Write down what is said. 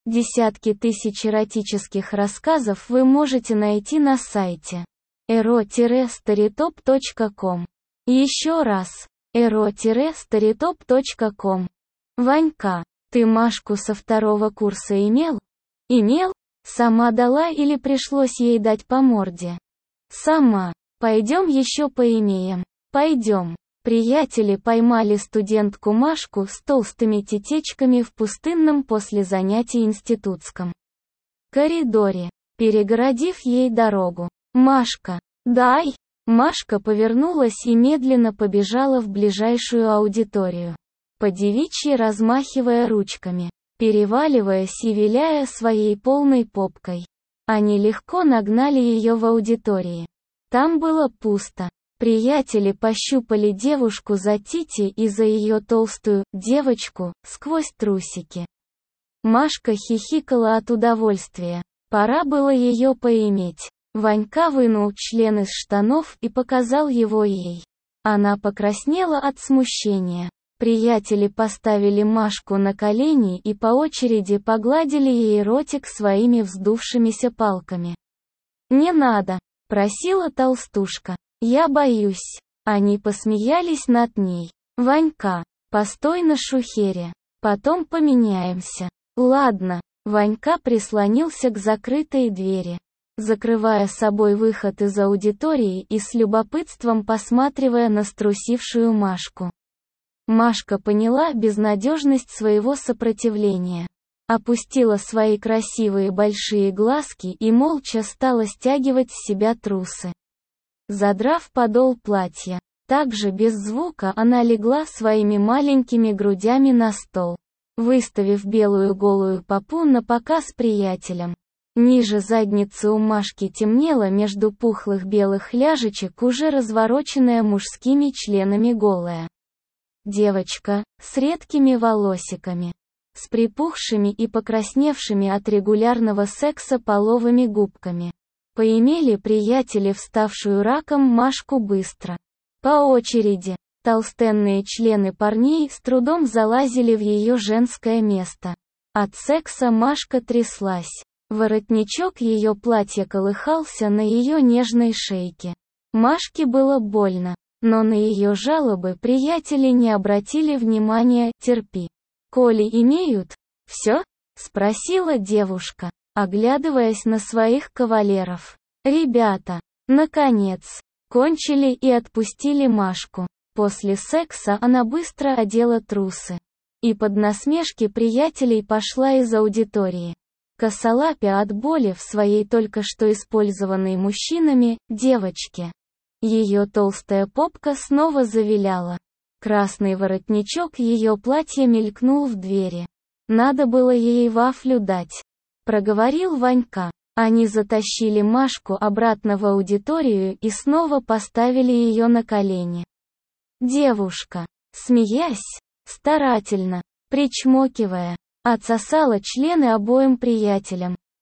Десятки тысяч эротических рассказов вы можете найти на сайте ero-storytop.com. Еще раз, ero-storytop.com. Ванька, ты Машку со 2 курса имел? Имел? Сама дала или пришлось ей дать по морде? Сама. Пойдем еще поимеем. Пойдем. Приятели поймали студентку Машку с толстыми тетечками в пустынном после занятий институтском коридоре, перегородив ей дорогу. «Машка, дай!» Машка повернулась и медленно побежала в ближайшую аудиторию, по девичьи размахивая ручками, переваливаясь и виляя своей полной попкой. Они легко нагнали ее в аудитории. Там было пусто. Приятели пощупали девушку за тити и за ее толстую девочку сквозь трусики. Машка хихикала от удовольствия. Пора было ее поиметь. Ванька вынул член из штанов и показал его ей. Она покраснела от смущения. Приятели поставили Машку на колени и по очереди погладили ей ротик своими вздувшимися палками. «Не надо», — просила толстушка. «Я боюсь». Они посмеялись над ней. «Ванька, постой на шухере. Потом поменяемся». «Ладно». Ванька прислонился к закрытой двери, закрывая собой выход из аудитории и с любопытством посматривая на струсившую Машку. Машка поняла безнадежность своего сопротивления. Опустила свои красивые большие глазки и молча стала стягивать с себя трусы. Задрав подол платья, также без звука она легла своими маленькими грудями на стол, выставив белую голую попу на показ приятелям. Ниже задницы у Машки темнело между пухлых белых ляжечек уже развороченная мужскими членами голая девочка, с редкими волосиками, с припухшими и покрасневшими от регулярного секса половыми губками. Поимели приятели вставшую раком Машку быстро. По очереди, толстенные члены парней с трудом залазили в ее женское место. От секса Машка тряслась. Воротничок ее платья колыхался на ее нежной шейке. Машке было больно, но на ее жалобы приятели не обратили внимания. «Терпи. Коли имеют, все?» — спросила девушка, оглядываясь на своих кавалеров. Ребята, наконец, кончили и отпустили Машку. После секса она быстро одела трусы и под насмешки приятелей пошла из аудитории, косолапя от боли в своей только что использованной мужчинами девочке. Ее толстая попка снова завиляла. Красный воротничок ее платья мелькнул в двери. «Надо было ей вафлю дать», — проговорил Ванька. Они затащили Машку обратно в аудиторию и снова поставили ее на колени. Девушка, смеясь, старательно, причмокивая, отсосала члены обоим приятелям.